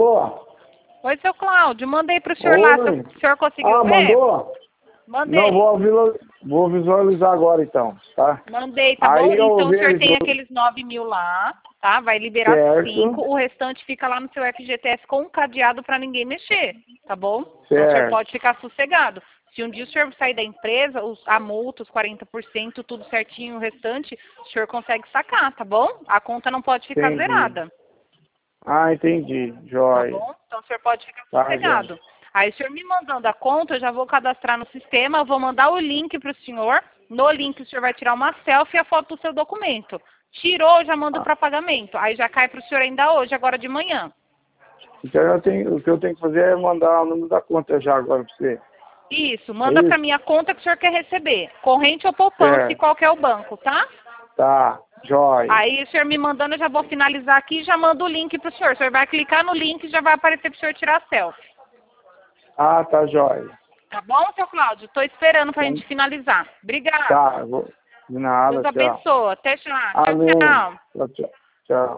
Tô. Oi, seu Cláudio, mandei pro senhor lá, o senhor conseguiu ver? Mandou? Mandei. Não, vou visualizar agora então, tá? Mandei, tá bom? Então o senhor tem aqueles 9 mil lá, tá? Vai liberar 5, o restante fica lá no seu FGTS com um cadeado pra ninguém mexer, tá bom? Então o senhor pode ficar sossegado. Se um dia o senhor sair da empresa, a multa, os 40%, tudo certinho, o restante, o senhor consegue sacar, tá bom? A conta não pode ficar zerada. Ah, entendi. Jóia. Tá bom? Então o senhor pode ficar sossegado. Aí o senhor me mandando a conta, eu já vou cadastrar no sistema, eu vou mandar o link para o senhor. No link o senhor vai tirar uma selfie e a foto do seu documento. Tirou, eu já mando para pagamento. Aí já cai para o senhor ainda hoje, agora de manhã. Então o que eu tenho que fazer é mandar o número da conta já agora para você. Isso, manda para minha conta que o senhor quer receber. Corrente ou poupança e qual que é o banco, tá? Tá, jóia. Aí o senhor me mandando, eu já vou finalizar aqui e já mando o link para o senhor. O senhor vai clicar no link e já vai aparecer para o senhor tirar a selfie. Ah, tá jóia. Tá bom, seu Cláudio? Estou esperando para a gente finalizar. Obrigada. Tá, de nada, Deus abençoe. Até já. Amém. Tchau, tchau. Tchau, tchau.